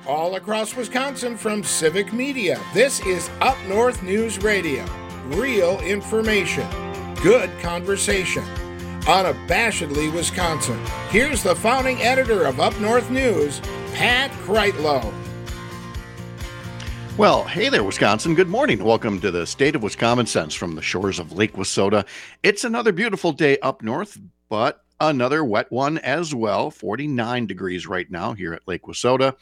all across Wisconsin from Civic Media. This is Up North News Radio. Real information, good conversation. Unabashedly Wisconsin. Here's the founding editor of Up North News, Pat Kreitlow. Well, hey there, Wisconsin. Good morning. Welcome to the State of Wisconsin Sense from the shores of Lake Wissota. It's another beautiful day up north, but another wet one as well. 49 degrees right now here at Lake Wissota,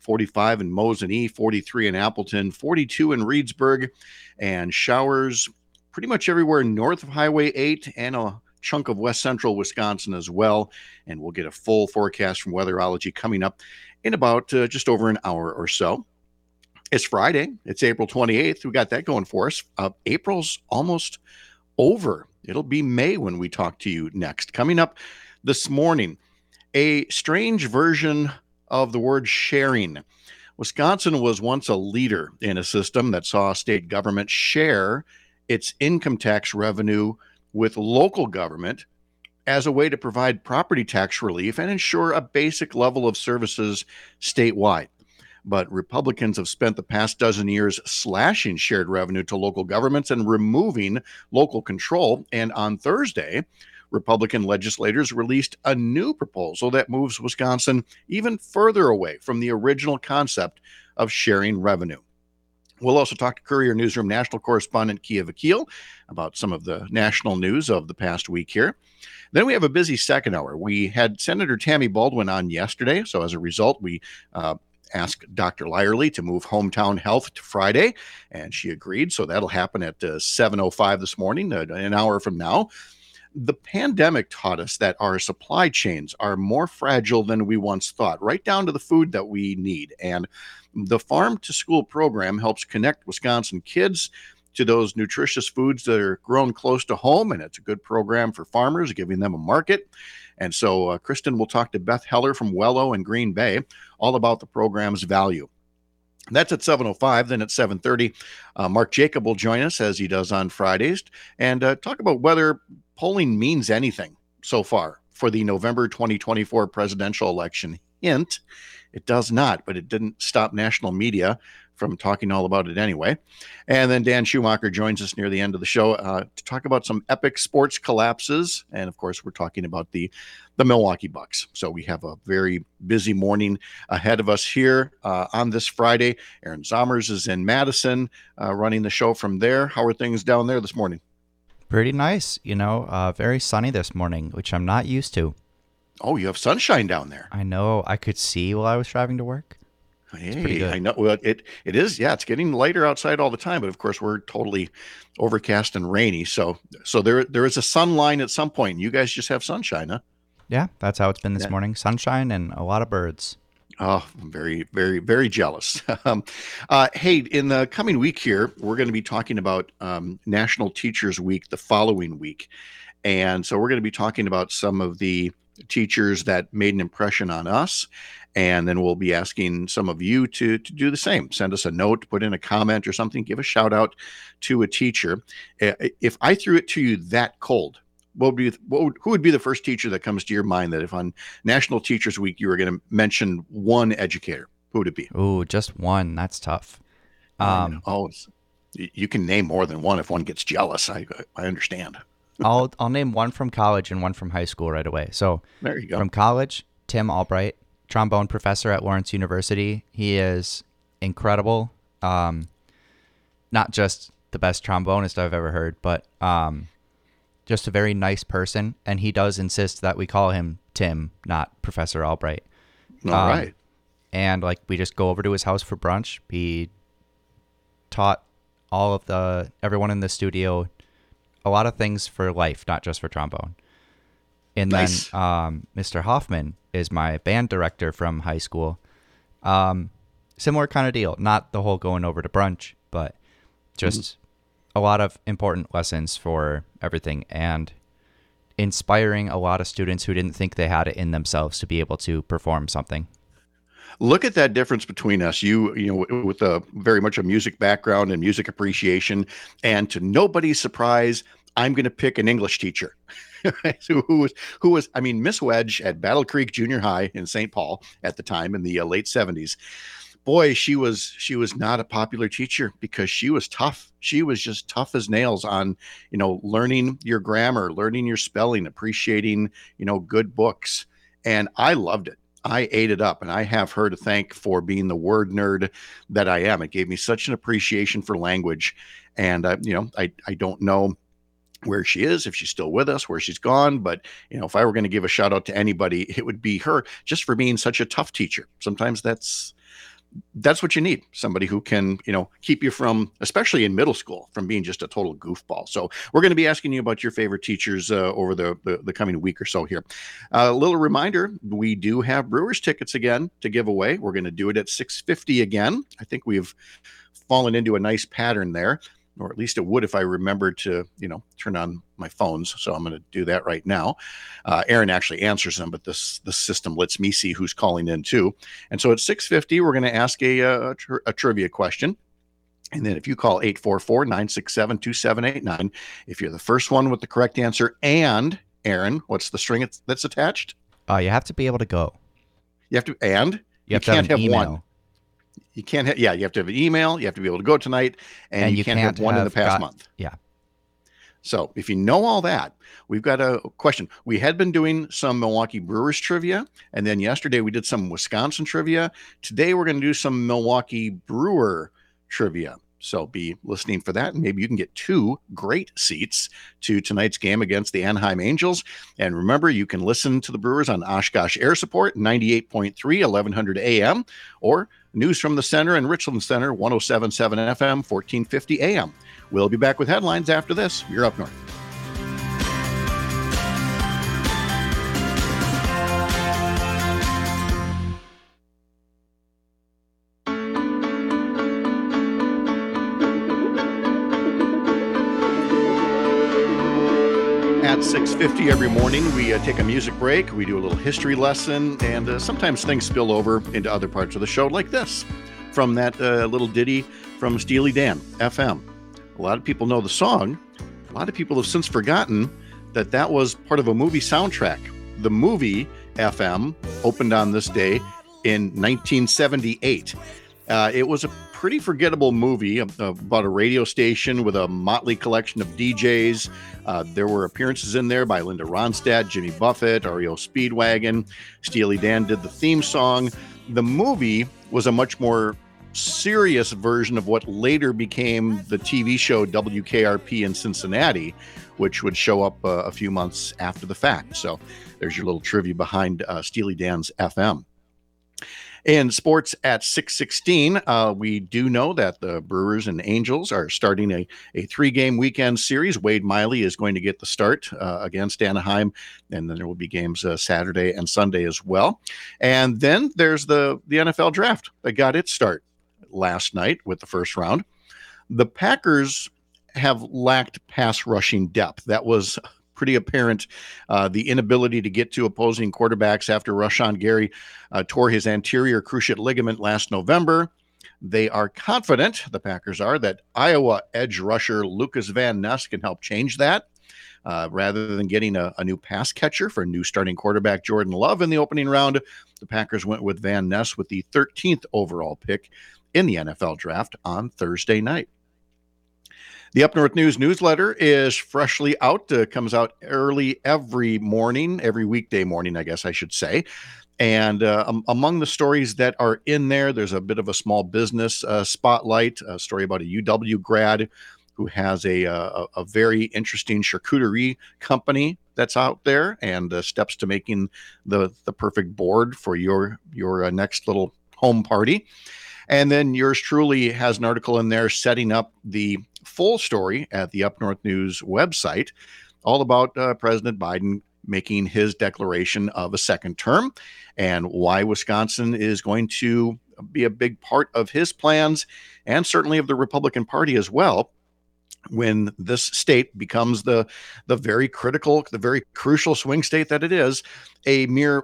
45 in Mosinee, 43 in Appleton, 42 in Reedsburg, and showers pretty much everywhere north of Highway 8 and a chunk of west central Wisconsin as well. And we'll get a full forecast from Weatherology coming up in about just over an hour or so. It's Friday. It's April 28th. We got that going for us. April's almost over. It'll be May when we talk to you next. Coming up this morning, a strange version of the word sharing. Wisconsin was once a leader in a system that saw state government share its income tax revenue with local government as a way to provide property tax relief and ensure a basic level of services statewide. But Republicans have spent the past dozen years slashing shared revenue to local governments and removing local control. And on Thursday, Republican legislators released a new proposal that moves Wisconsin even further away from the original concept of sharing revenue. We'll also talk to Courier Newsroom national correspondent Kia Vakil about some of the national news of the past week here. Then we have a busy second hour. We had Senator Tammy Baldwin on yesterday. So as a result, we asked Dr. Lyerly to move Hometown Health to Friday, and she agreed. So that'll happen at 7:05 this morning, an hour from now. The pandemic taught us that our supply chains are more fragile than we once thought, right down to the food that we need. And the Farm to School program helps connect Wisconsin kids to those nutritious foods that are grown close to home, and it's a good program for farmers, giving them a market. And so Kristen will talk to Beth Heller from Wello and Green Bay all about the program's value. That's at 7:05. Then at 7:30, Mark Jacob will join us, as he does on Fridays, and talk about whether polling means anything so far for the November 2024 presidential election. Hint, it does not, but it didn't stop national media from talking all about it anyway. And then Dan Schumacher joins us near the end of the show to talk about some epic sports collapses. And of course, we're talking about the Milwaukee Bucks. So we have a very busy morning ahead of us here on this Friday. Aaron Zommers is in Madison running the show from there. How are things down there this morning? Pretty nice. Very sunny this morning, which I'm not used to. Oh, you have sunshine down there. I know. I could see while I was driving to work. Hey, I know. Well, it is. Yeah, it's getting lighter outside all the time, but of course we're totally overcast and rainy. So there is a sun line at some point. You guys just have sunshine, huh? Yeah, that's how it's been this morning. Sunshine and a lot of birds. Oh, I'm very, very, very jealous. Hey, in the coming week here, we're going to be talking about National Teachers Week the following week. And so we're going to be talking about some of the teachers that made an impression on us. And then we'll be asking some of you to do the same. Send us a note, put in a comment or something, give a shout out to a teacher. If I threw it to you that cold, who would be the first teacher that comes to your mind that if on National Teachers Week you were going to mention one educator? Who would it be? Ooh, just one. That's tough. You can name more than one if one gets jealous. I understand. I'll name one from college and one from high school right away. So there you go. From college, Tim Albright, trombone professor at Lawrence University. He is incredible. Not just the best trombonist I've ever heard, but just a very nice person. And he does insist that we call him Tim, not Professor Albright. All right. And we just go over to his house for brunch. He taught everyone in the studio a lot of things for life, not just for trombone. And nice. Then Mr. Hoffman is my band director from high school. Similar kind of deal. Not the whole going over to brunch, but just a lot of important lessons for everything and inspiring a lot of students who didn't think they had it in themselves to be able to perform something. Look at that difference between us. You know, with a very much a music background and music appreciation, and to nobody's surprise, I'm going to pick an English teacher who was, Miss Wedge at Battle Creek Junior High in St. Paul at the time in the late 70s. boy, she was not a popular teacher because she was tough. She was just tough as nails on, learning your grammar, learning your spelling, appreciating, good books. And I loved it. I ate it up, and I have her to thank for being the word nerd that I am. It gave me such an appreciation for language. And, I don't know where she is, if she's still with us, where she's gone. But, if I were going to give a shout out to anybody, it would be her, just for being such a tough teacher. Sometimes that's what you need. Somebody who can, keep you from, especially in middle school, from being just a total goofball. So we're going to be asking you about your favorite teachers over the coming week or so here. A little reminder, we do have Brewers tickets again to give away. We're going to do it at 6:50 again. I think we've fallen into a nice pattern there, or at least it would if I remembered to, turn on my phones. So I'm going to do that right now. Aaron actually answers them, but the system lets me see who's calling in too. And so at 6:50, we're going to ask a trivia question. And then if you call 844-967-2789, if you're the first one with the correct answer, and Aaron, what's the string that's attached? You have to be able to go. You have to, and you can't have email. One. You can't have, you have to have an email. You have to be able to go tonight, and you can't have one in the past month. Yeah. So if you know all that, we've got a question. We had been doing some Milwaukee Brewers trivia, and then yesterday we did some Wisconsin trivia. Today we're going to do some Milwaukee Brewer trivia. So be listening for that, and maybe you can get 2 great seats to tonight's game against the Anaheim Angels. And remember, you can listen to the Brewers on Oshkosh Air Support, 98.3, 1100 AM, or News from the Center and Richland Center, 107.7 FM, 1450 AM. We'll be back with headlines after this. You're Up North. At 6:50 every morning, we take a music break, we do a little history lesson, and sometimes things spill over into other parts of the show, like this, from that little ditty from Steely Dan, FM. A lot of people know the song. A lot of people have since forgotten that was part of a movie soundtrack. The movie FM opened on this day in 1978. It was a pretty forgettable movie about a radio station with a motley collection of DJs. There were appearances in there by Linda Ronstadt, Jimmy Buffett, REO Speedwagon. Steely Dan did the theme song. The movie was a much more serious version of what later became the TV show WKRP in Cincinnati, which would show up a few months after the fact. So there's your little trivia behind Steely Dan's FM. In sports at 6:16, we do know that the Brewers and Angels are starting a 3-game weekend series. Wade Miley is going to get the start against Anaheim, and then there will be games Saturday and Sunday as well. And then there's the NFL draft that got its start last night with the first round. The Packers have lacked pass rushing depth. That was pretty apparent, the inability to get to opposing quarterbacks after Rashawn Gary tore his anterior cruciate ligament last November. They are confident, the Packers are, that Iowa edge rusher Lucas Van Ness can help change that. Rather than getting a new pass catcher for new starting quarterback Jordan Love in the opening round, the Packers went with Van Ness with the 13th overall pick in the NFL draft on Thursday night. The Up North News newsletter is freshly out, comes out early every morning, every weekday morning, I guess I should say. And among the stories that are in there, there's a bit of a small business spotlight, a story about a UW grad who has a very interesting charcuterie company that's out there, and steps to making the perfect board for your next little home party. And then yours truly has an article in there setting up the full story at the Up North News website, all about President Biden making his declaration of a second term and why Wisconsin is going to be a big part of his plans, and certainly of the Republican Party as well, when this state becomes the very critical, the very crucial swing state that it is. A mere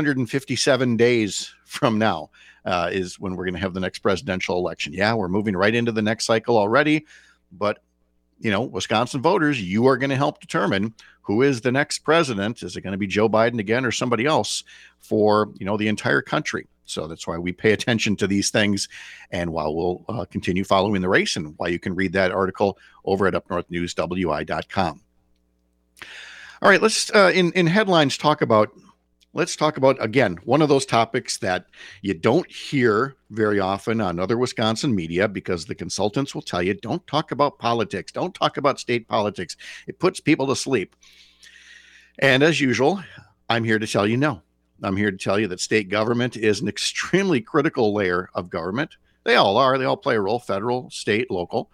557 days from now is when we're going to have the next presidential election. Yeah, we're moving right into the next cycle already, but Wisconsin voters, you are going to help determine who is the next president. Is it going to be Joe Biden again or somebody else for, the entire country? So that's why we pay attention to these things, and why we'll continue following the race, and why you can read that article over at upnorthnewswi.com. All right, let's in headlines let's talk about, again, one of those topics that you don't hear very often on other Wisconsin media, because the consultants will tell you, don't talk about politics, don't talk about state politics. It puts people to sleep. And as usual, I'm here to tell you no. I'm here to tell you that state government is an extremely critical layer of government. They all are. They all play a role: federal, state, local.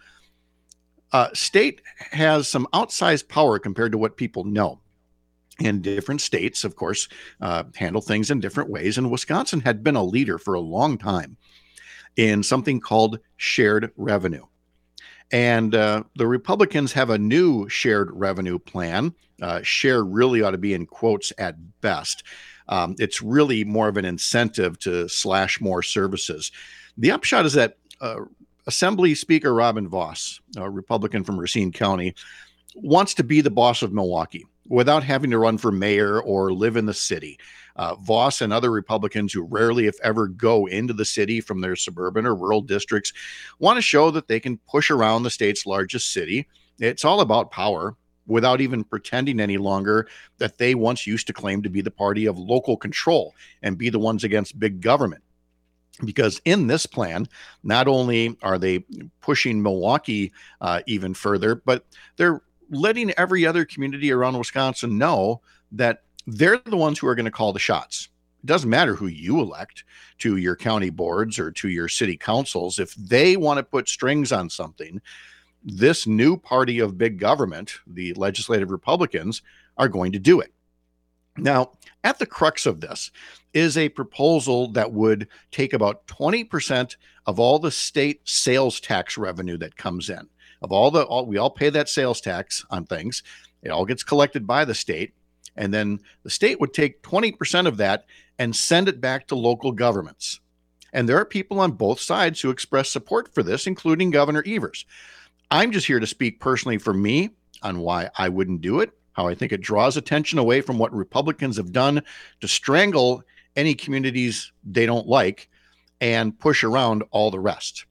State has some outsized power compared to what people know. And different states, of course, handle things in different ways. And Wisconsin had been a leader for a long time in something called shared revenue. And the Republicans have a new shared revenue plan. Share really ought to be in quotes at best. It's really more of an incentive to slash more services. The upshot is that Assembly Speaker Robin Vos, a Republican from Racine County, wants to be the boss of Milwaukee without having to run for mayor or live in the city. Vos and other Republicans who rarely, if ever, go into the city from their suburban or rural districts want to show that they can push around the state's largest city. It's all about power, without even pretending any longer that they once used to claim to be the party of local control and be the ones against big government. Because in this plan, not only are they pushing Milwaukee even further, but they're letting every other community around Wisconsin know that they're the ones who are going to call the shots. It doesn't matter who you elect to your county boards or to your city councils. If they want to put strings on something, this new party of big government, the legislative Republicans, are going to do it. Now, at the crux of this is a proposal that would take about 20% of all the state sales tax revenue that comes in. We all pay that sales tax on things. It all gets collected by the state. And then the state would take 20% of that and send it back to local governments. And there are people on both sides who express support for this, including Governor Evers. I'm just here to speak personally for me on why I wouldn't do it, how I think it draws attention away from what Republicans have done to strangle any communities they don't like and push around all the rest.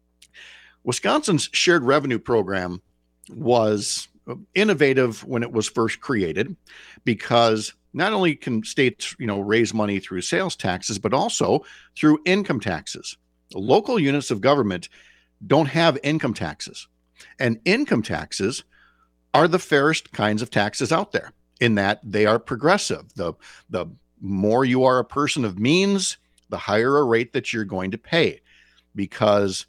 Wisconsin's shared revenue program was innovative when it was first created, because not only can states, raise money through sales taxes, but also through income taxes. Local units of government don't have income taxes, and income taxes are the fairest kinds of taxes out there, in that they are progressive. The more you are a person of means, the higher a rate that you're going to pay, because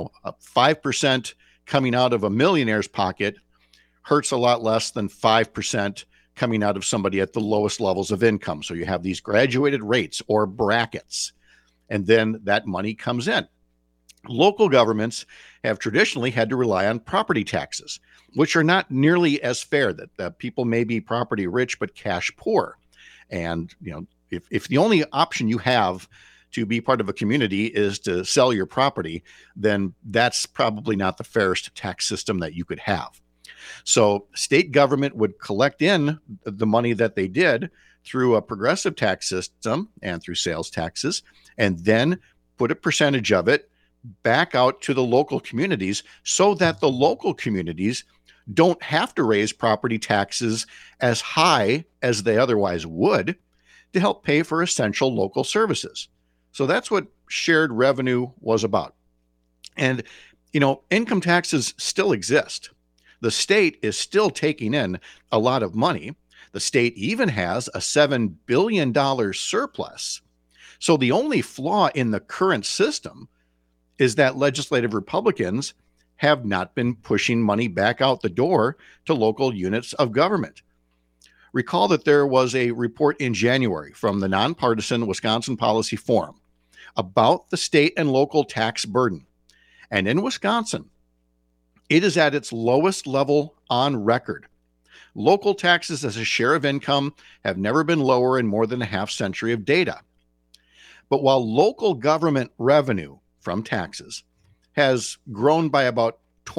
5% coming out of a millionaire's pocket hurts a lot less than 5% coming out of somebody at the lowest levels of income. So you have these graduated rates or brackets, and then that money comes in. Local governments have traditionally had to rely on property taxes, which are not nearly as fair, that people may be property rich but cash poor. And if the only option you have to be part of a community is to sell your property, then that's probably not the fairest tax system that you could have. So state government would collect in the money that they did through a progressive tax system and through sales taxes, and then put a percentage of it back out to the local communities, so that the local communities don't have to raise property taxes as high as they otherwise would to help pay for essential local services. So that's what shared revenue was about. And, income taxes still exist. The state is still taking in a lot of money. The state even has a $7 billion surplus. So the only flaw in the current system is that legislative Republicans have not been pushing money back out the door to local units of government. Recall that there was a report in January from the nonpartisan Wisconsin Policy Forum about the state and local tax burden. And in Wisconsin, it is at its lowest level on record. Local taxes as a share of income have never been lower in more than a half century of data. But while local government revenue from taxes has grown by about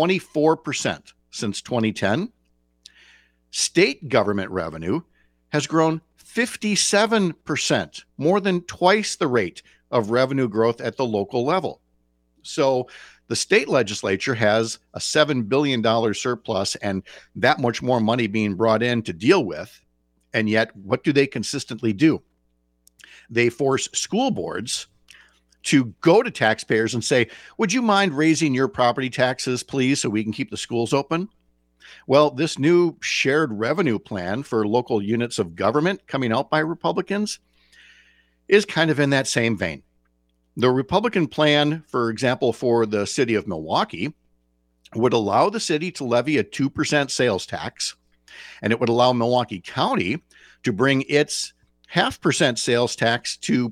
24% since 2010, state government revenue has grown 57%, more than twice the rate of revenue growth at the local level. So the state legislature has a $7 billion surplus and that much more money being brought in to deal with. And yet, what do they consistently do? They force school boards to go to taxpayers and say, would you mind raising your property taxes, please, so we can keep the schools open? Well, this new shared revenue plan for local units of government coming out by Republicans is kind of in that same vein. The Republican plan, for example, for the city of Milwaukee, would allow the city to levy a 2% sales tax, and it would allow Milwaukee County to bring its 0.5% sales tax to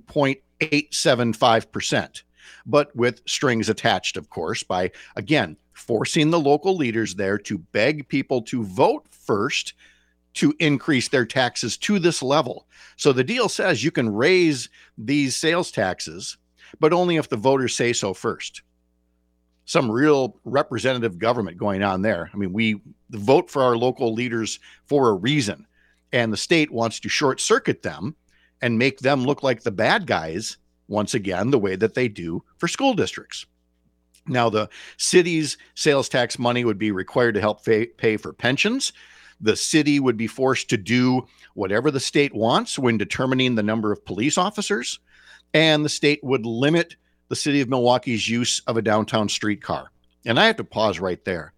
0.875%, but with strings attached, of course, by, again, forcing the local leaders there to beg people to vote first to increase their taxes to this level. So the deal says you can raise these sales taxes, but only if the voters say so first. Some real representative government going on there. I mean, we vote for our local leaders for a reason, and the state wants to short circuit them and make them look like the bad guys once again, the way that they do for school districts. Now, the city's sales tax money would be required to help pay for pensions. The city would be forced to do whatever the state wants when determining the number of police officers, and the state would limit the city of Milwaukee's use of a downtown streetcar. And I have to pause right there.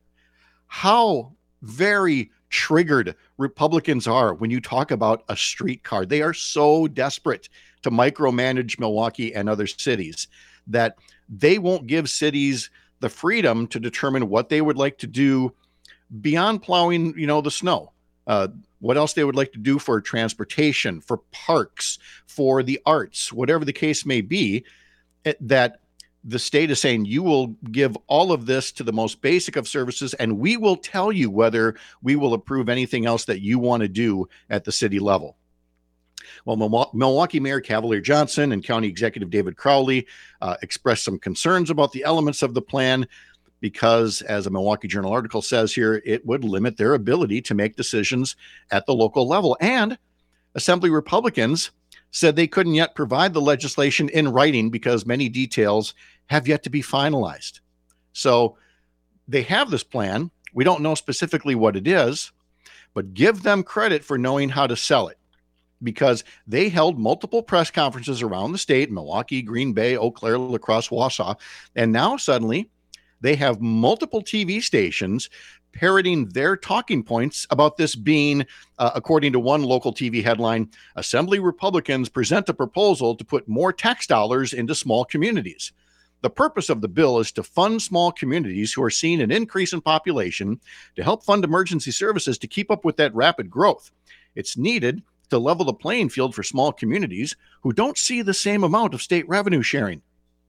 How very triggered Republicans are when you talk about a streetcar. They are so desperate to micromanage Milwaukee and other cities that they won't give cities the freedom to determine what they would like to do beyond plowing, the snow. What else they would like to do for transportation, for parks, for the arts, whatever the case may be, that the state is saying you will give all of this to the most basic of services, and we will tell you whether we will approve anything else that you want to do at the city level. Well, Milwaukee Mayor Cavalier Johnson and County Executive David Crowley expressed some concerns about the elements of the plan because, as a Milwaukee Journal article says here, it would limit their ability to make decisions at the local level. And Assembly Republicans said they couldn't yet provide the legislation in writing because many details have yet to be finalized. So they have this plan. We don't know specifically what it is, but give them credit for knowing how to sell it, because they held multiple press conferences around the state, Milwaukee, Green Bay, Eau Claire, La Crosse, Wausau, and now suddenly they have multiple TV stations parroting their talking points about this being, according to one local TV headline, Assembly Republicans present a proposal to put more tax dollars into small communities. The purpose of the bill is to fund small communities who are seeing an increase in population to help fund emergency services to keep up with that rapid growth. It's needed to level the playing field for small communities who don't see the same amount of state revenue sharing.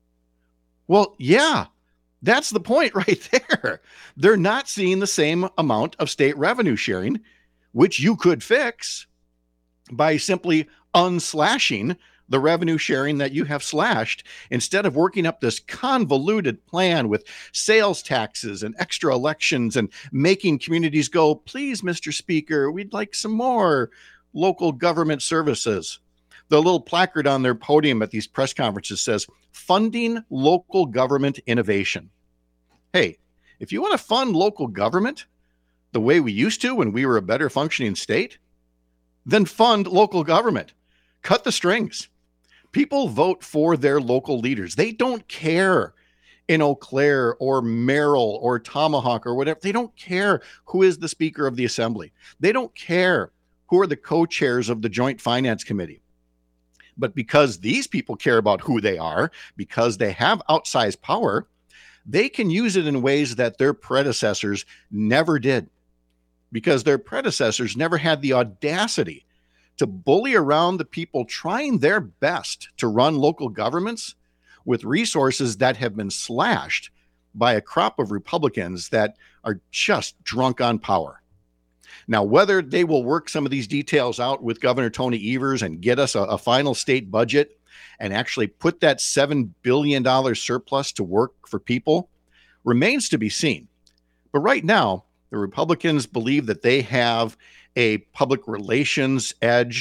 Well, yeah, that's the point right there. They're not seeing the same amount of state revenue sharing, which you could fix by simply unslashing the revenue sharing that you have slashed, instead of working up this convoluted plan with sales taxes and extra elections and making communities go, please, Mr. Speaker, we'd like some more local government services. The little placard on their podium at these press conferences says, funding local government innovation. Hey, if you want to fund local government the way we used to when we were a better functioning state, then fund local government. Cut the strings. People vote for their local leaders. They don't care in Eau Claire or Merrill or Tomahawk or whatever. They don't care who is the Speaker of the Assembly. They don't care who are the co-chairs of the Joint Finance Committee. But because these people care about who they are, because they have outsized power, they can use it in ways that their predecessors never did. Because their predecessors never had the audacity to bully around the people trying their best to run local governments with resources that have been slashed by a crop of Republicans that are just drunk on power. Now, whether they will work some of these details out with Governor Tony Evers and get us a final state budget and actually put that $7 billion surplus to work for people remains to be seen. But right now, the Republicans believe that they have a public relations edge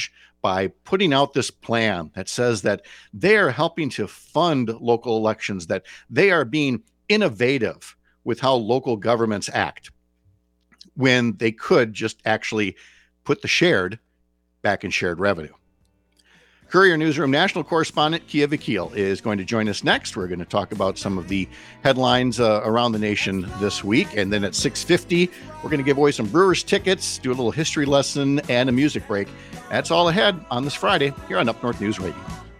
by putting out this plan that says that they are helping to fund local elections, that they are being innovative with how local governments act, when they could just actually put the shared back in shared revenue. Courier Newsroom national correspondent Kia Vakil is going to join us next. We're going to talk about some of the headlines around the nation this week. And then at 6:50, we're going to give away some Brewers tickets, do a little history lesson, and a music break. That's all ahead on this Friday here on Up North News Radio.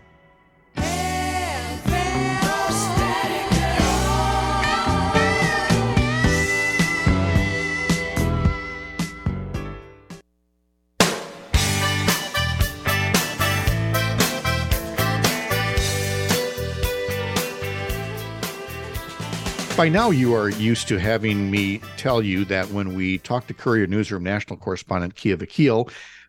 By now, you are used to having me tell you that when we talk to Courier Newsroom national correspondent Kia Vakil,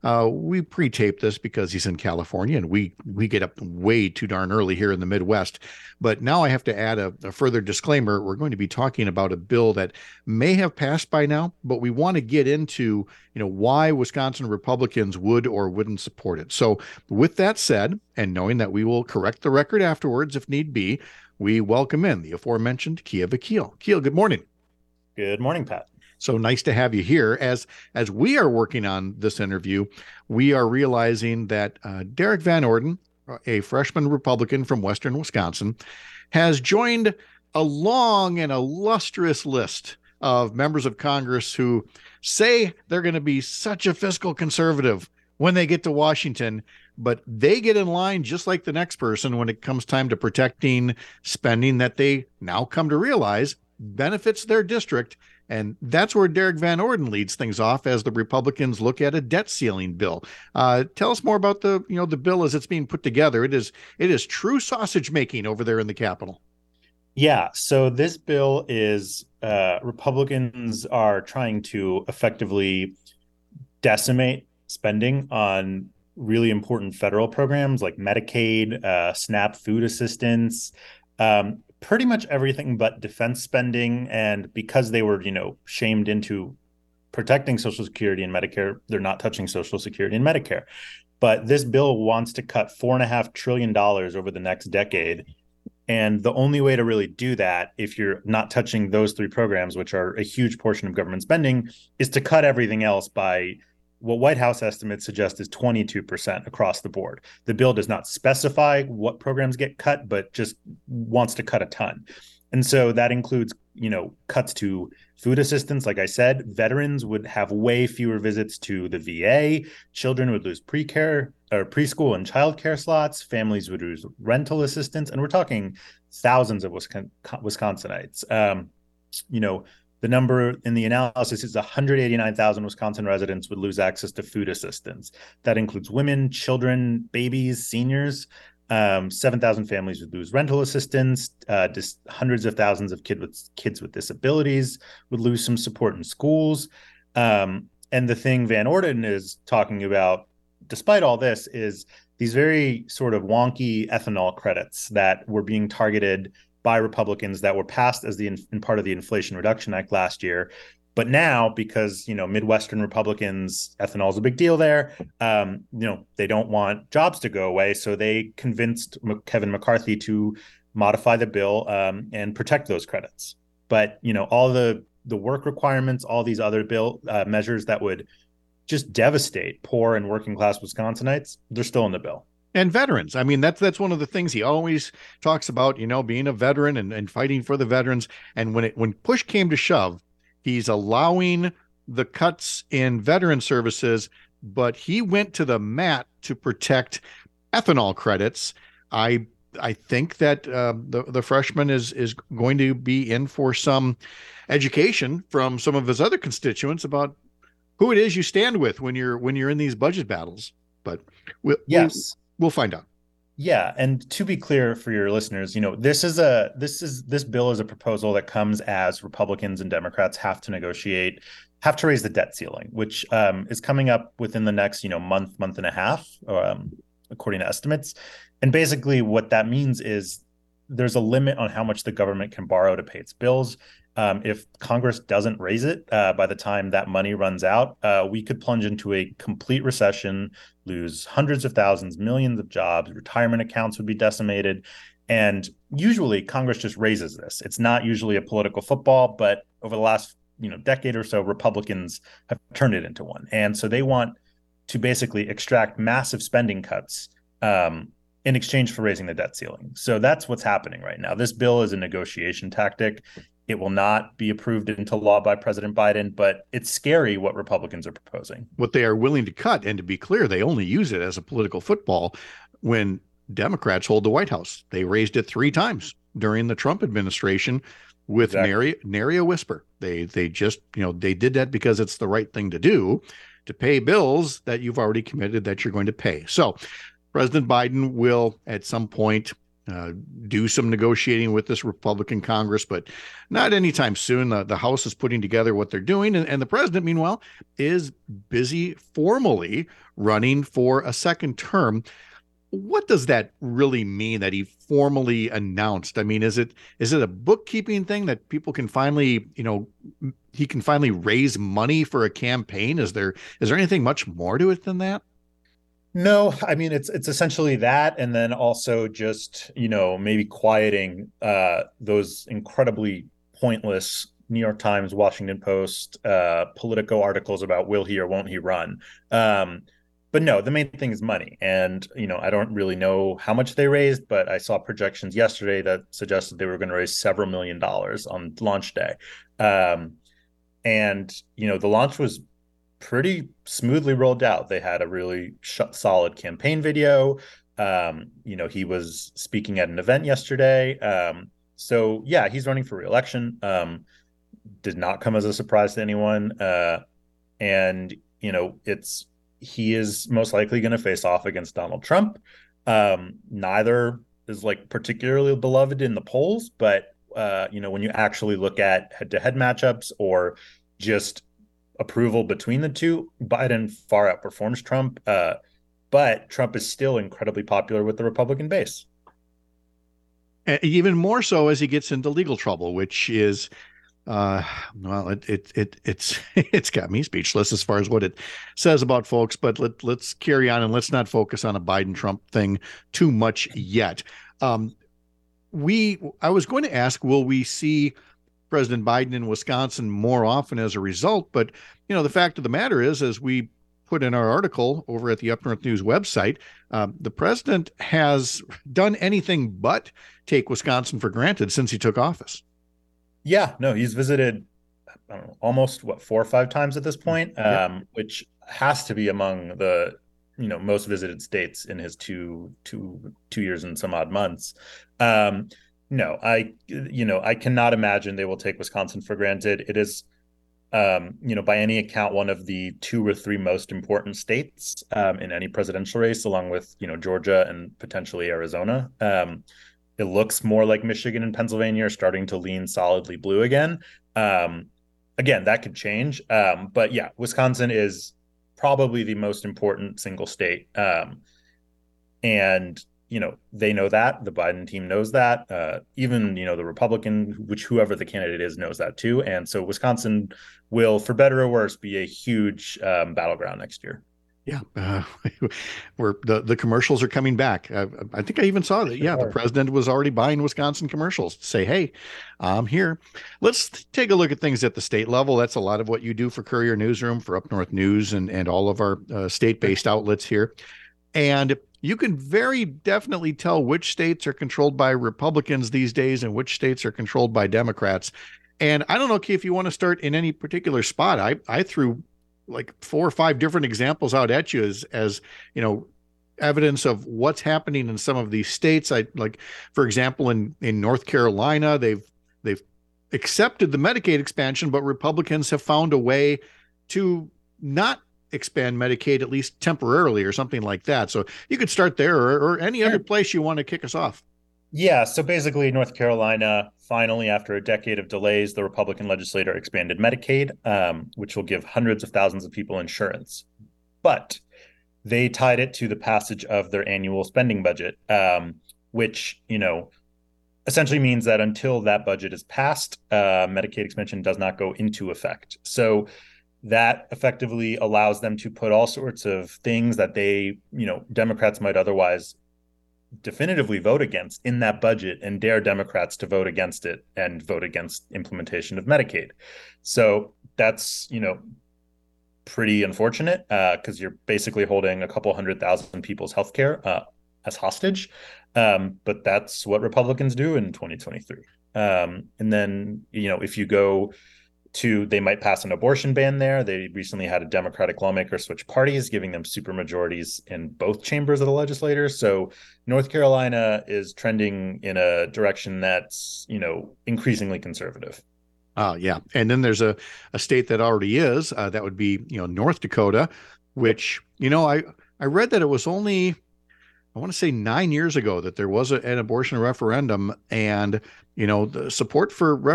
we pre-tape this because he's in California and we get up way too darn early here in the Midwest. But now I have to add a further disclaimer. We're going to be talking about a bill that may have passed by now, but we want to get into, why Wisconsin Republicans would or wouldn't support it. So with that said, and knowing that we will correct the record afterwards if need be, we welcome in the aforementioned Kia Vakil. Kia, good morning. Good morning, Pat. So nice to have you here. As we are working on this interview, we are realizing that Derek Van Orden, a freshman Republican from Western Wisconsin, has joined a long and illustrious list of members of Congress who say they're going to be such a fiscal conservative when they get to Washington, but they get in line just like the next person when it comes time to protecting spending that they now come to realize benefits their district. And that's where Derek Van Orden leads things off as the Republicans look at a debt ceiling bill. Tell us more about the bill as it's being put together. It is true sausage making over there in the Capitol. Yeah, so this bill is Republicans are trying to effectively decimate spending on really important federal programs like Medicaid, SNAP food assistance, pretty much everything but defense spending. And because they were, shamed into protecting Social Security and Medicare, they're not touching Social Security and Medicare. But this bill wants to cut $4.5 trillion over the next decade. And the only way to really do that, if you're not touching those three programs, which are a huge portion of government spending, is to cut everything else by what White House estimates suggest is 22% across the board. The bill does not specify what programs get cut, but just wants to cut a ton. And so that includes, cuts to food assistance. Like I said, veterans would have way fewer visits to the VA. Children would lose preschool and childcare slots. Families would lose rental assistance. And we're talking thousands of Wisconsinites. The number in the analysis is 189,000 Wisconsin residents would lose access to food assistance. That includes women, children, babies, seniors. 7,000 families would lose rental assistance. Just hundreds of thousands of kids with disabilities would lose some support in schools. And the thing Van Orden is talking about, despite all this, is these very sort of wonky ethanol credits that were being targeted by Republicans that were passed as in part of the Inflation Reduction Act last year. But now, because, Midwestern Republicans, ethanol is a big deal there, they don't want jobs to go away. So they convinced Kevin McCarthy to modify the bill and protect those credits. But, all the work requirements, all these other bill measures that would just devastate poor and working class Wisconsinites, they're still in the bill. And veterans. I mean, that's one of the things he always talks about, being a veteran and fighting for the veterans. And when push came to shove, he's allowing the cuts in veteran services, but he went to the mat to protect ethanol credits. I think that the freshman is going to be in for some education from some of his other constituents about who it is you stand with when you're in these budget battles. But we'll find out. Yeah, and to be clear for your listeners, this bill is a proposal that comes as Republicans and Democrats have to raise the debt ceiling, which is coming up within the next month and a half, according to estimates. And basically, what that means is there's a limit on how much the government can borrow to pay its bills. If Congress doesn't raise it by the time that money runs out, we could plunge into a complete recession, lose hundreds of thousands, millions of jobs, retirement accounts would be decimated. And usually Congress just raises this. It's not usually a political football, but over the last decade or so, Republicans have turned it into one. And so they want to basically extract massive spending cuts in exchange for raising the debt ceiling. So that's what's happening right now. This bill is a negotiation tactic. It will not be approved into law by President Biden, but it's scary what Republicans are proposing. What they are willing to cut, and to be clear, they only use it as a political football when Democrats hold the White House. They raised it 3 times during the Trump administration with nary a whisper. They just, they did that because it's the right thing to do, to pay bills that you've already committed that you're going to pay. So President Biden will at some point do some negotiating with this Republican Congress, but not anytime soon. The House is putting together what they're doing, and the president, meanwhile, is busy formally running for a second term. What does that really mean that he formally announced? I mean, is it a bookkeeping thing that people can finally, he can finally raise money for a campaign? Is there anything much more to it than that? No, I mean, it's essentially that, and then also just, maybe quieting those incredibly pointless New York Times, Washington Post, Politico articles about will he or won't he run. But no, the main thing is money. And, I don't really know how much they raised, but I saw projections yesterday that suggested they were going to raise several $million on launch day. And, the launch was pretty smoothly rolled out. They had a really solid campaign video. He was speaking at an event yesterday. So yeah, he's running for re-election. Did not come as a surprise to anyone. And he is most likely going to face off against Donald Trump. Neither is particularly beloved in the polls, but when you actually look at head-to-head matchups or just approval between the two, Biden far outperforms Trump, but Trump is still incredibly popular with the Republican base. Even more so as he gets into legal trouble, which is, it's got me speechless as far as what it says about folks. But let's carry on and let's not focus on a Biden-Trump thing too much yet. I was going to ask, will we see President Biden in Wisconsin more often as a result? But, the fact of the matter is, as we put in our article over at the Up North News website, the president has done anything but take Wisconsin for granted since he took office. Yeah, no, he's visited, I don't know, almost 4 or 5 times at this point, which has to be among the, most visited states in his two years and some odd months. No, I cannot imagine they will take Wisconsin for granted. It is, by any account, one of the 2 or 3 most important states in any presidential race, along with, Georgia and potentially Arizona. It looks more like Michigan and Pennsylvania are starting to lean solidly blue again. Again, that could change. But yeah, Wisconsin is probably the most important single state. And they know that. The Biden team knows that. Even, the Republican, whoever the candidate is, knows that too. And so Wisconsin will, for better or worse, be a huge battleground next year. Yeah, where the commercials are coming back. I think I even saw that. Yeah, the president was already buying Wisconsin commercials to say, "Hey, I'm here." Let's take a look at things at the state level. That's a lot of what you do for Courier Newsroom, for Up North News, and all of our state-based outlets here. And you can very definitely tell which states are controlled by Republicans these days and which states are controlled by Democrats. And I don't know, Keith, if you want to start in any particular spot. I threw 4 or 5 different examples out at you as evidence of what's happening in some of these states. For example, in North Carolina, they've accepted the Medicaid expansion, but Republicans have found a way to not expand Medicaid, at least temporarily, or something like that. So you could start there, or any other place you want to kick us off. Yeah, so basically North Carolina, finally, after a decade of delays, the Republican legislature expanded Medicaid, which will give hundreds of thousands of people insurance. But they tied it to the passage of their annual spending budget, which, essentially means that until that budget is passed, Medicaid expansion does not go into effect. So that effectively allows them to put all sorts of things that they, Democrats might otherwise definitively vote against in that budget and dare Democrats to vote against it and vote against implementation of Medicaid. So that's, pretty unfortunate because you're basically holding a couple 100,000 people's healthcare as hostage. But that's what Republicans do in 2023. And then, if you go to, they might pass an abortion ban there. They recently had a Democratic lawmaker switch parties, giving them supermajorities in both chambers of the legislature. So North Carolina is trending in a direction that's, increasingly conservative. Yeah. And then there's a state that already is, that would be, North Dakota, which, I read that it was only, I want to say 9 years ago that there was an abortion referendum, and the support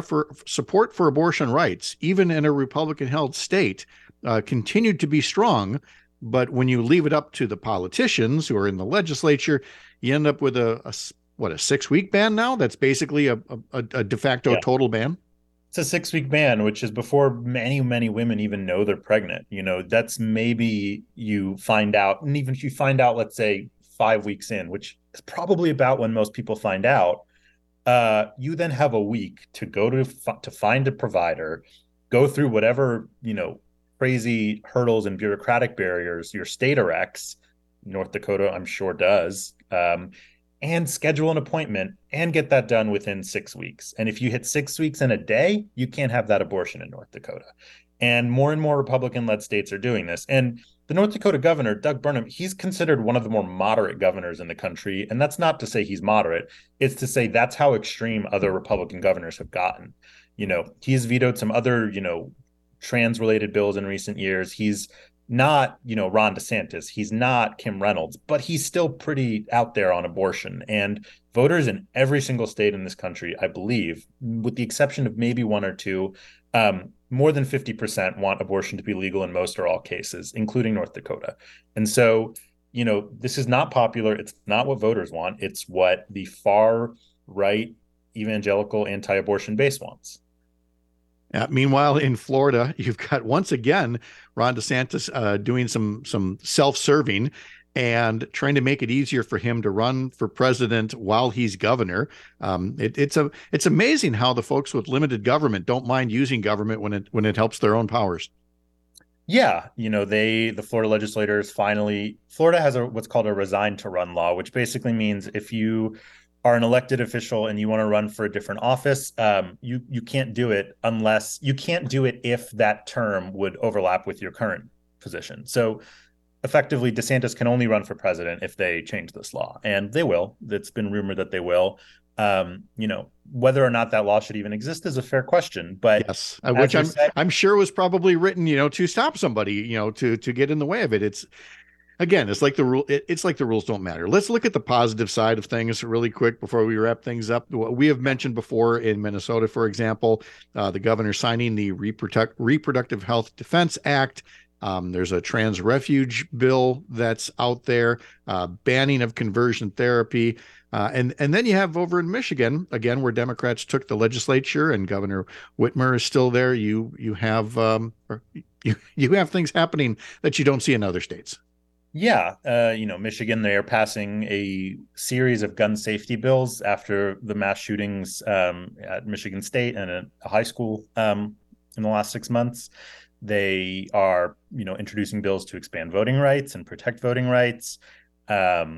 for abortion rights, even in a Republican-held state, continued to be strong. But when you leave it up to the politicians who are in the legislature, you end up with a 6-week ban now. That's basically a de facto total ban. It's a 6-week ban, which is before many, many women even know they're pregnant. That's maybe you find out, and even if you find out, let's say 5 weeks in, which is probably about when most people find out, you then have a week to go to find a provider, go through whatever, crazy hurdles and bureaucratic barriers your state erects. North Dakota, I'm sure, does, and schedule an appointment and get that done within 6 weeks. And if you hit 6 weeks in a day, you can't have that abortion in North Dakota. And more Republican-led states are doing this. And the North Dakota governor, Doug Burnham, he's considered one of the more moderate governors in the country. And that's not to say he's moderate. It's to say that's how extreme other Republican governors have gotten. He's vetoed some other, trans-related bills in recent years. He's not, Ron DeSantis. He's not Kim Reynolds, but he's still pretty out there on abortion. And voters in every single state in this country, I believe, with the exception of maybe one or two, more than 50% want abortion to be legal in most or all cases, including North Dakota. And so, this is not popular. It's not what voters want. It's what the far right evangelical anti-abortion base wants. Meanwhile, in Florida, you've got, once again, Ron DeSantis doing some self-serving and trying to make it easier for him to run for president while he's governor. It's amazing how the folks with limited government don't mind using government when it helps their own powers. Yeah, the Florida legislators Florida has what's called a resign to run law, which basically means if you are an elected official and you want to run for a different office, you can't do it if that term would overlap with your current position. So effectively, DeSantis can only run for president if they change this law, and they will. It's been rumored that they will. Whether or not that law should even exist is a fair question. But yes, which I'm sure was probably written, to stop somebody, to get in the way of it. It's like the rule. It's like the rules don't matter. Let's look at the positive side of things really quick before we wrap things up. We have mentioned before in Minnesota, for example, the governor signing the Reproductive Health Defense Act. There's a trans refuge bill that's out there, banning of conversion therapy. And then you have over in Michigan, again, where Democrats took the legislature and Governor Whitmer is still there. You have things happening that you don't see in other states. Yeah. Michigan, they are passing a series of gun safety bills after the mass shootings at Michigan State and at a high school in the last 6 months. They are, introducing bills to expand voting rights and protect voting rights. They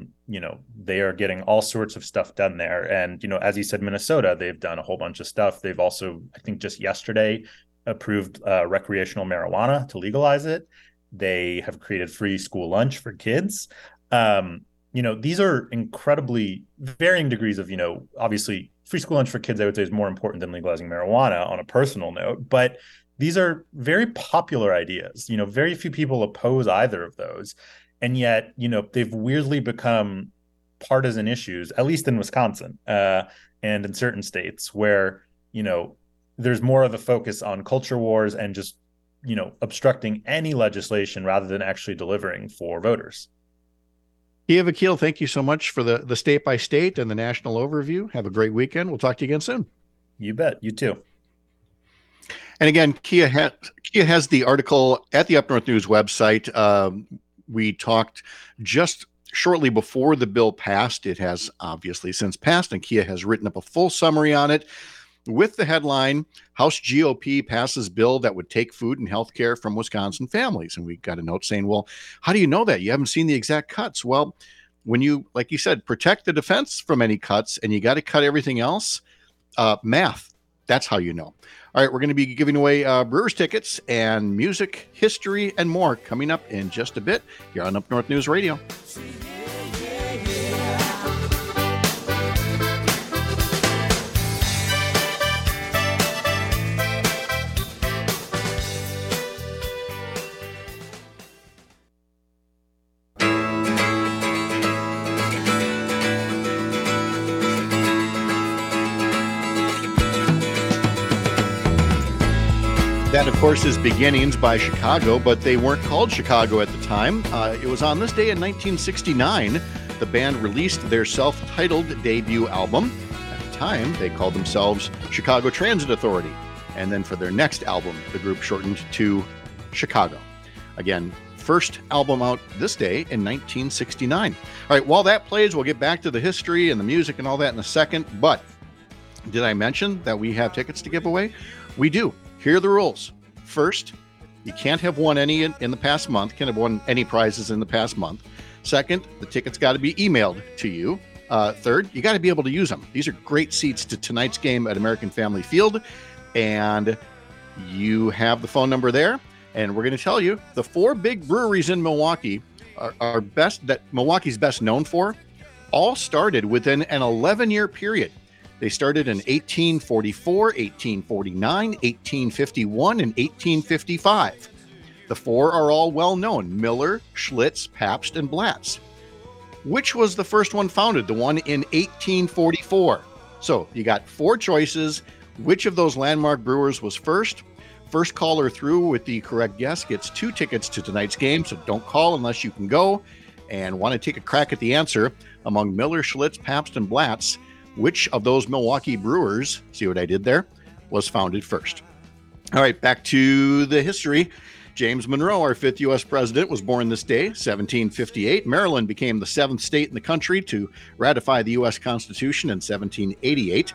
are getting all sorts of stuff done there. And, as you said, Minnesota, they've done a whole bunch of stuff. They've also, I think just yesterday, approved recreational marijuana to legalize it. They have created free school lunch for kids. These are incredibly varying degrees of, obviously free school lunch for kids, I would say, is more important than legalizing marijuana on a personal note. But these are very popular ideas. Very few people oppose either of those. And yet, they've weirdly become partisan issues, at least in Wisconsin and in certain states where, there's more of a focus on culture wars and just, obstructing any legislation rather than actually delivering for voters. Kia Vakil, thank you so much for the state by state and the national overview. Have a great weekend. We'll talk to you again soon. You bet. You too. And again, Kia has the article at the Up North News website. We talked just shortly before the bill passed. It has obviously since passed, and Kia has written up a full summary on it with the headline, House GOP passes bill that would take food and health care from Wisconsin families. And we got a note saying, well, how do you know that? You haven't seen the exact cuts. Well, when you, like you said, protect the defense from any cuts and you got to cut everything else, math, that's how you know. All right, we're going to be giving away Brewers tickets and music, history, and more coming up in just a bit here on Up North News Radio. That, of course, is Beginnings by Chicago, but they weren't called Chicago at the time. It was on this day in 1969, the band released their self-titled debut album. At the time, they called themselves Chicago Transit Authority. And then for their next album, the group shortened to Chicago. Again, first album out this day in 1969. All right, while that plays, we'll get back to the history and the music and all that in a second. But did I mention that we have tickets to give away? We do. Here are the rules. First, you can't have won any in the past month, can't have won any prizes in the past month. Second, the tickets got to be emailed to you. Third, you got to be able to use them. These are great seats to tonight's game at American Family Field. And you have the phone number there. And we're going to tell you the 4 big breweries in Milwaukee are best, that Milwaukee's best known for, all started within an 11-year period. They started in 1844, 1849, 1851, and 1855. The 4 are all well known: Miller, Schlitz, Pabst, and Blatz. Which was the first one founded? The one in 1844. So you got 4 choices. Which of those landmark brewers was first? First caller through with the correct guess gets 2 tickets to tonight's game, so don't call unless you can go and want to take a crack at the answer. Among Miller, Schlitz, Pabst, and Blatz, which of those Milwaukee brewers, see what I did there, was founded first? All right, back to the history. James Monroe, our 5th U.S. president, was born this day, 1758. Maryland became the 7th state in the country to ratify the U.S. Constitution in 1788.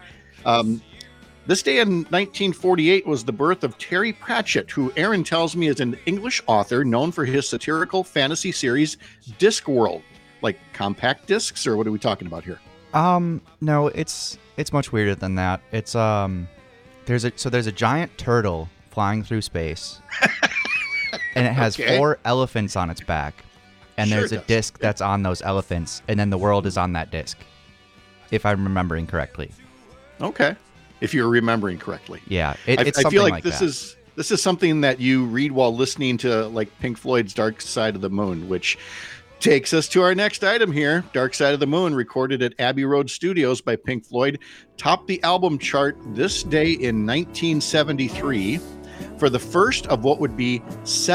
This day in 1948 was the birth of Terry Pratchett, who Aaron tells me is an English author known for his satirical fantasy series Discworld. Like compact discs, or what are we talking about here? No, it's much weirder than that. It's there's a giant turtle flying through space, and it has 4 elephants on its back, and there's a disc that's on those elephants, and then the world is on that disc, if I'm remembering correctly. Okay, if you're remembering correctly. Yeah, it's I something feel like like this that. This is something that you read while listening to like Pink Floyd's Dark Side of the Moon, which takes us to our next item here. Dark Side of the Moon, recorded at Abbey Road Studios by Pink Floyd, topped the album chart this day in 1973 for the first of what would be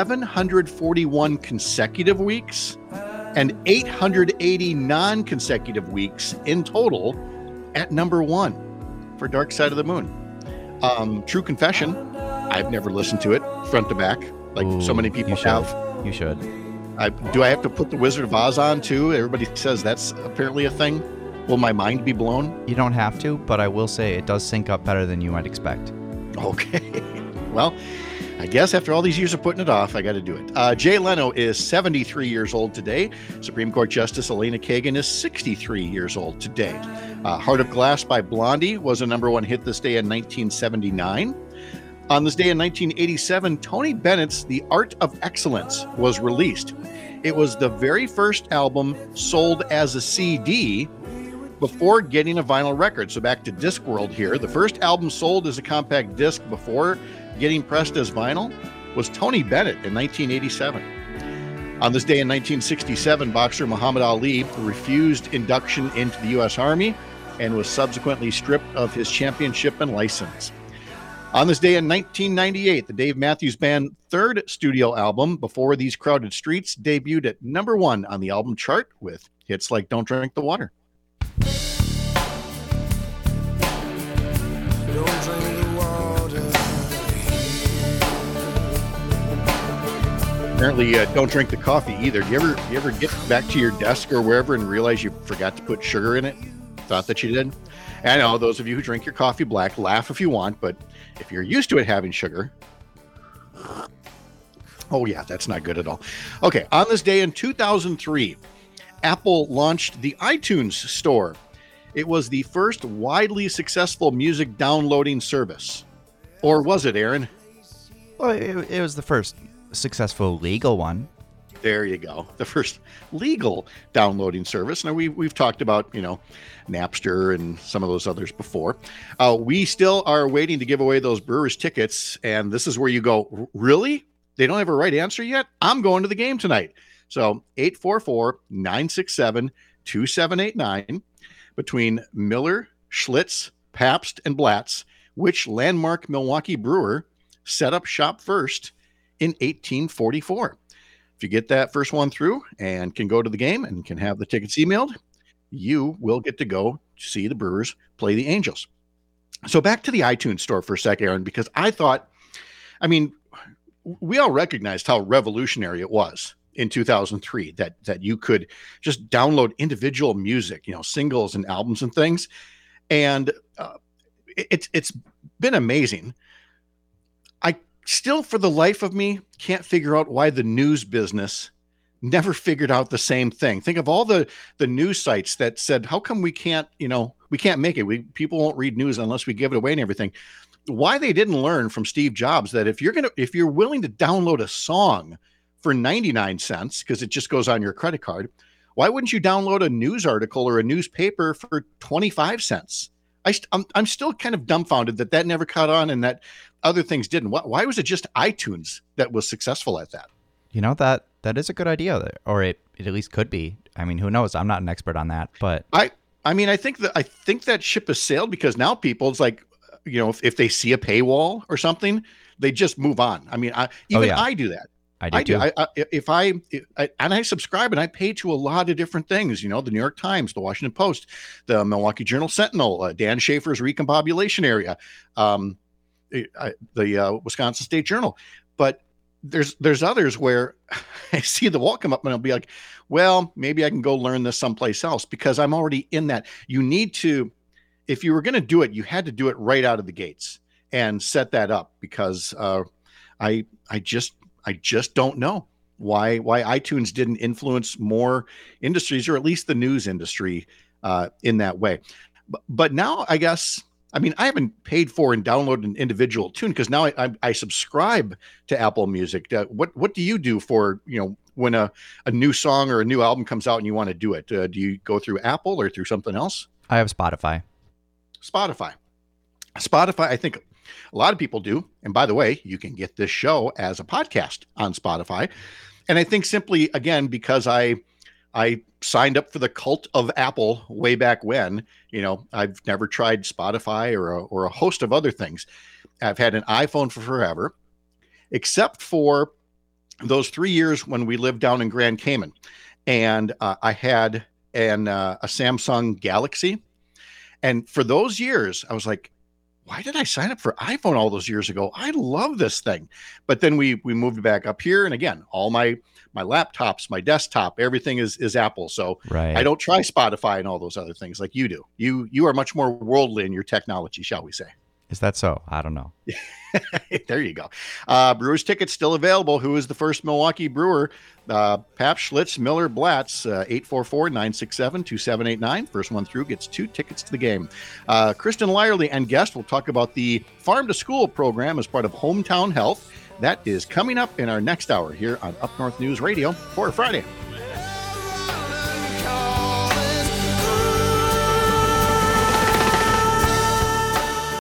741 consecutive weeks and 880 non-consecutive weeks in total at number 1 for Dark Side of the Moon. True confession, I've never listened to it front to back like so many people have. You should. Do I have to put the Wizard of Oz on too? Everybody says that's apparently a thing. Will my mind be blown? You don't have to, but I will say it does sync up better than you might expect. Okay. Well, I guess after all these years of putting it off, I got to do it. Jay Leno is 73 years old today. Supreme Court Justice Elena Kagan is 63 years old today. Heart of Glass by Blondie was a number 1 hit this day in 1979. On this day in 1987, Tony Bennett's The Art of Excellence was released. It was the very first album sold as a CD before getting a vinyl record. So back to Discworld here. The first album sold as a compact disc before getting pressed as vinyl was Tony Bennett in 1987. On this day in 1967, boxer Muhammad Ali refused induction into the U.S. Army and was subsequently stripped of his championship and license. On this day in 1998, the Dave Matthews Band third studio album, Before These Crowded Streets, debuted at number 1 on the album chart with hits like Don't Drink the Water. Don't drink the water. Apparently, don't drink the coffee either. Do you ever get back to your desk or wherever and realize you forgot to put sugar in it? Thought that you did? I know those of you who drink your coffee black, laugh if you want, but if you're used to it having sugar, oh yeah, that's not good at all. Okay, on this day in 2003, Apple launched the iTunes Store. It was the first widely successful music downloading service. Or was it, Aaron? Well, it was the first successful legal one. There you go. The first legal downloading service. Now, we've talked about, Napster and some of those others before. We still are waiting to give away those Brewers tickets. And this is where you go, really? They don't have a right answer yet? I'm going to the game tonight. So 844-967-2789. Between Miller, Schlitz, Pabst, and Blatz, which landmark Milwaukee brewer set up shop first in 1844? If you get that first one through and can go to the game and can have the tickets emailed, you will get to go see the Brewers play the Angels. So back to the iTunes Store for a sec, Aaron, because we all recognized how revolutionary it was in 2003 that you could just download individual music, singles and albums and things. And it's been amazing. I still, for the life of me, can't figure out why the news business never figured out the same thing. Think of all the news sites that said, how come we can't make it? People won't read news unless we give it away and everything. Why they didn't learn from Steve Jobs that if you're willing to download a song for 99 cents, because it just goes on your credit card, why wouldn't you download a news article or a newspaper for 25 cents? I'm still kind of dumbfounded that never caught on and that other things didn't. Why was it just iTunes that was successful at that? That is a good idea, or it at least could be. I mean, who knows? I'm not an expert on that, but I think that ship has sailed, because now people, it's like, if they see a paywall or something, they just move on. I mean, I do that. I do. I subscribe and I pay to a lot of different things, the New York Times, the Washington Post, the Milwaukee Journal Sentinel, Dan Schaefer's Recombobulation Area, the Wisconsin State Journal. But there's others where I see the wall come up and I'll be like, well, maybe I can go learn this someplace else, because I'm already in that. You need to, if you were going to do it, you had to do it right out of the gates and set that up, because I just don't know why iTunes didn't influence more industries, or at least the news industry, in that way. But now, I guess, I haven't paid for and downloaded an individual tune, because now I subscribe to Apple Music. What do you do for, when a new song or a new album comes out and you want to do it? Do you go through Apple or through something else? I have Spotify. Spotify, I think a lot of people do. And by the way, you can get this show as a podcast on Spotify. And I think simply, again, because I signed up for the cult of Apple way back when, I've never tried Spotify or a host of other things. I've had an iPhone for forever, except for those 3 years when we lived down in Grand Cayman. And I had a Samsung Galaxy. And for those years, I was like, why did I sign up for iPhone all those years ago? I love this thing. But then we moved back up here. And again, all my laptops, my desktop, everything is Apple. So right. I don't try Spotify and all those other things like you do. You are much more worldly in your technology, shall we say. Is that so? I don't know. There you go. Brewers tickets still available. Who is the first Milwaukee brewer? Pabst, Schlitz, Miller, Blatz, 844-967-2789. First one through gets 2 tickets to the game. Kristen Lyerly and guest will talk about the Farm to School program as part of Hometown Health. That is coming up in our next hour here on Up North News Radio for Friday.